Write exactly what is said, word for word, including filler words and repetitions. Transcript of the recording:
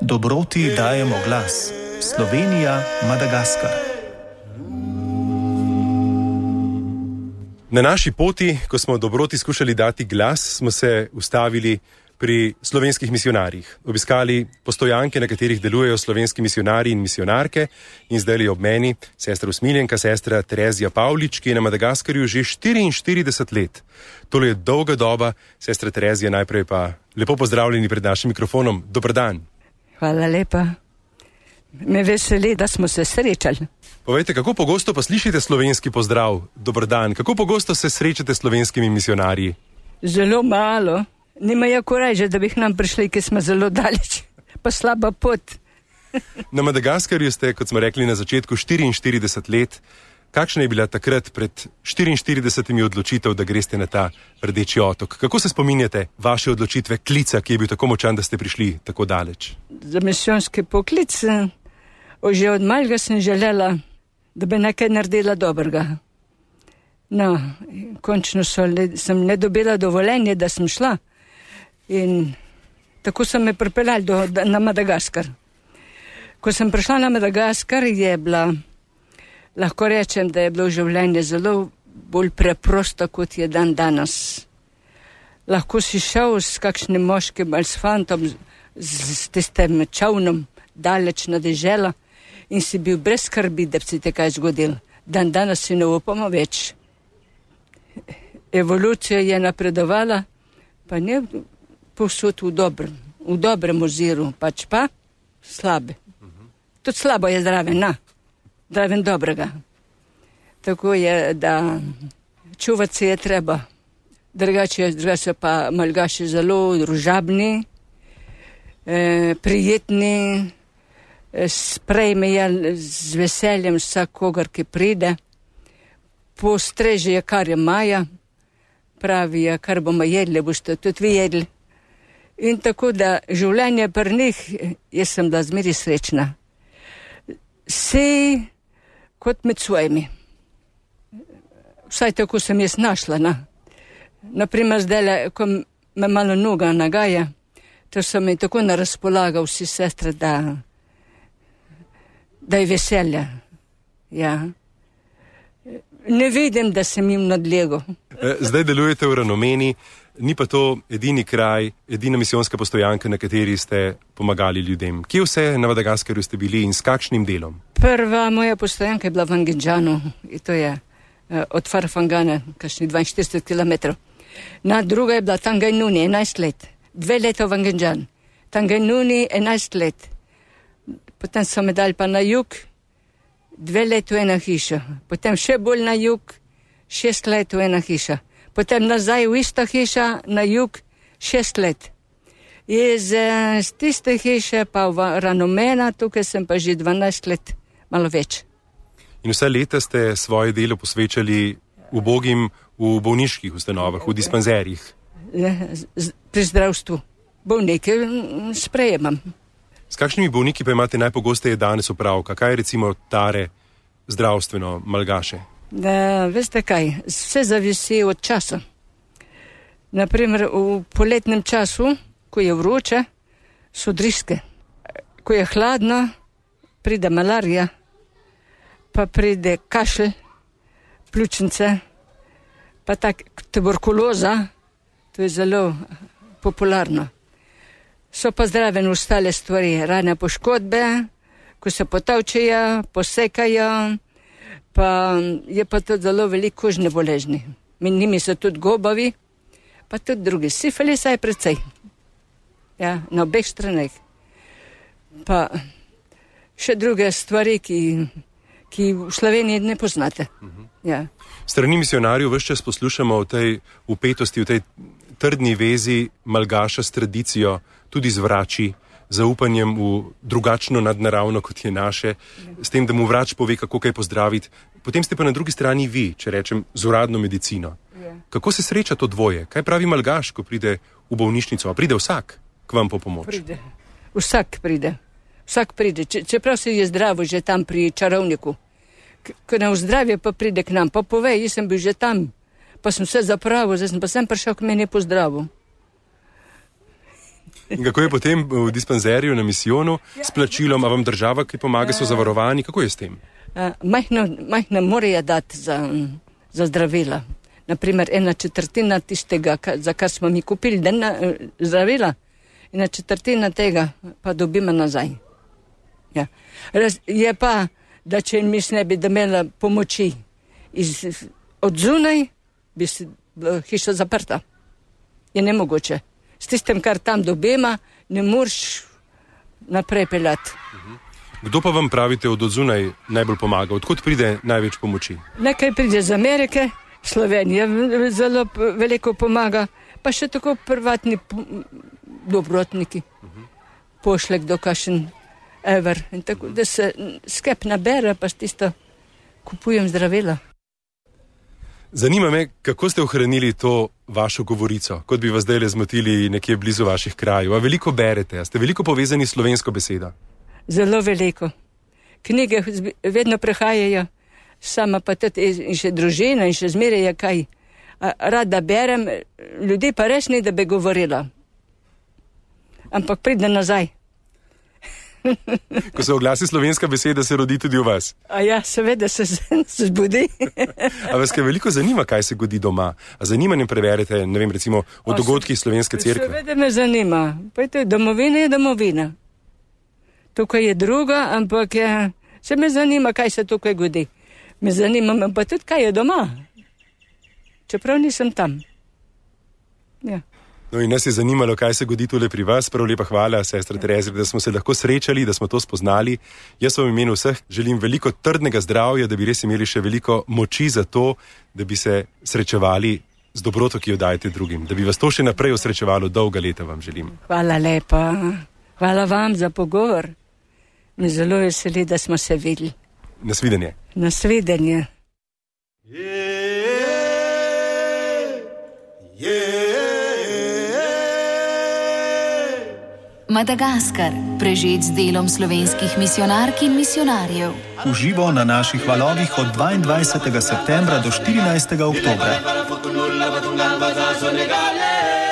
Dobroti dajemo glas. Slovenija, Madagaskar. Na naši poti, ko smo dobroti skušali dati glas, smo se ustavili pri slovenskih misionarjih. Obiskali postojanke, na katerih delujejo slovenski misionarji in misionarke, in zdaj je ob meni sestra usmiljenka, sestra Terezija Pavlič, ki je na Madagaskarju že štiriinštirideset let. Tole je dolga doba. Sestra Terezija, najprej pa lepo pozdravljeni pred našim mikrofonom. Dober dan. Hvala lepa. Me veseli, da smo se srečali. Povejte, kako pogosto pa slišite slovenski pozdrav? Dober dan. Kako pogosto se srečate s slovenskimi misionarji? Zelo malo. Nimajo koreže, da bi k nam prišli, ki smo zelo daleč. Pa slaba pot. Na Madagaskarju ste, kot smo rekli na začetku, štiriinštirideset let. Kakšna je bila takrat pred štiriinštiridesetimi odločitev, da greste na ta Rdeči otok? Kako se spominjate vaše odločitve, klica, ki je bil tako močan, da ste prišli tako daleč? Za misijonski poklic, že od malega sem želela, da bi nekaj naredila dobrega. No, končno so, sem ne dobila dovoljenje, da sem šla. In tako so me pripeljali do, na Madagaskar. Ko sem prišla na Madagaskar, je bila, lahko rečem, da je bilo življenje zelo bolj preprosto, kot je dan danes. Lahko si šel s kakšnim moškim ali s fantom, z, z tistem čavnom, daleč na deželo, in si bil brez skrbi, da bi se te kaj zgodil. Dan danes si ne upamo več. Evolucija je napredovala, pa ne povsod v dobrem, v dobrem oziru, pač pa slabe. Tudi slabo je zraven, na, zraven dobrega. Tako je, da čuvati se je treba. Drugače, drugače pa Malgaši zelo družabni, eh, prijetni, eh, sprejmejo z veseljem vsakogar, ki pride. Postrežejo, kar je maja, pravijo, kar bomo jedli, boste tudi vi jedli. In tako da življenje pri njih, jaz sem bila zmeri srečna. Vsi kot med svojimi. Vsaj tako sem jaz našla. Na. Naprimer, zdaj, ko me malo noga nagaja, to so mi tako na razpolaga vsi sestre, da, da je veselje. Ja. Ne vidim, da sem jim nadlegel. Zdaj delujete v Ranomeni, ni pa to edini kraj, edina misijonska postojanka, na kateri ste pomagali ljudem. Kje vse na Madagaskarju ste bili in s kakšnim delom? Prva moja postojanka je bila v Angenjanu, in to je uh, od Farfangana, kakšnih dvainštirideset kilometrov. Na druga je bila Tangainuni, enajst let. Dve leta v Angenjan. Tangainuni, enajst let. Potem so me dali pa na jug, dve leta v ena hiša. Potem še bolj na jug, šest let v ena hiša. Potem nazaj v ista hiša, na jug, šest let. Iz, z tiste hiše pa v Ranomena, tukaj sem pa že dvanajst let, malo več. In vse leta ste svoje delo posvečali ubogim v bolniških ustanovah, v dispanzerjih? Pri zdravstvu. Bolnike sprejemam. S kakšnimi bolniki pa imate najpogosteje danes opravka? Kaj je recimo tare zdravstveno Malgaše? Da, veste kaj, vse zavisi od časa. Naprimer, v poletnem času, ko je vroče, so driske. Ko je hladno, pride malarija, pa pride kašelj, pljučnice, pa tak tuberkuloza, to je zelo popularno. So pa zraven ostale stvari, rane poškodbe, ko se potavčejo, posekajo, pa je pa tudi zelo veliko kožne bolezni. Med njimi so tudi gobavi, pa tudi drugi. Sifilisa je precej. Ja, na obeh straneh. Pa še druge stvari, ki, ki v Sloveniji ne poznate. Ja. Strani misionarjev ves čas poslušamo o tej upetosti, o tej trdni vezi Malgaša s tradicijo, tudi z vrači, zaupanjem v drugačno nadnaravno, kot je naše, s tem, da mu vrač pove, kako kaj pozdraviti. Potem ste pa na drugi strani vi, če rečem, z uradno medicino. Yeah. Kako se sreča to dvoje? Kaj pravi Malgaš, ko pride v bolnišnico? A pride vsak k vam po pomoč? Pride. Vsak pride. Vsak pride. Če, čeprav se je zdravo že tam pri čarovniku. Ko nam zdravje pa pride k nam, pa pove, jaz sem bil že tam, pa sem se zapravil, zdaj sem pa sem prišel k meni po zdravu. In kako je potem v dispanzerju na misijonu s plačilom, a vam država, ki pomaga, so zavarovani, kako je s tem? Majhno, majhno morajo dati za, za zdravila. Naprimer, ena četrtina tistega, za kar smo mi kupili denna, zdravila, ena četrtina tega pa dobimo nazaj. Ja. Je pa, da če mi ne bi imela pomoči iz, od zunaj, bi si hiša zaprta. Je nemogoče. S tistem, kar tam dobima, ne moreš naprej peljati. Kdo pa vam pravite od odzunaj najbolj pomaga? Odkot pride največ pomoči? Nekaj pride z Amerike, Slovenija zelo veliko pomaga, pa še tako privatni dobrotniki. Pošle kdo kakšen evr. In tako, da se skep nabere, pa tisto kupujem zdravila. Zanima me, kako ste ohranili to vašo govorico, kot bi vas zdaj le zmotili nekje blizu vaših krajev. A veliko berete, a ste veliko povezani s slovensko besedo? Zelo veliko. Knjige vedno prehajajo, sama pa tudi in še družina in še zmeraj je kaj. Rada berem, ljudi pa res ni, da bi govorila. Ampak pride nazaj. Ko se oglasi slovenska beseda, se rodi tudi v vas. A ja, seveda se zbudi. A vas kaj veliko zanima, kaj se godi doma? A zanimanjem preverite, ne vem, recimo o dogodkih slovenske cerkve? Seveda me zanima. Pa je domovina je domovina. Tukaj je druga, ampak je, se me zanima, kaj se tukaj godi. Me zanima pa tudi, kaj je doma. Čeprav nisem tam. Ja. No in nas je zanimalo, kaj se godi tule pri vas. Prav lepa hvala, sestra Terezija, da smo se lahko srečali, da smo to spoznali. Jaz vam v imenu vseh želim veliko trdnega zdravja, da bi res imeli še veliko moči za to, da bi se srečevali z dobroto, ki jo dajete drugim. Da bi vas to še naprej osrečevalo, dolga leta vam želim. Hvala lepa. Hvala vam za pogovor. Me zelo veseli, da smo se videli. Nasvidenje. Nasvidenje. Madagaskar, prežet z delom slovenskih misijonark in misijonarjev. Uživo na naših valovih od dvaindvajsetega septembra do štirinajstega oktobra.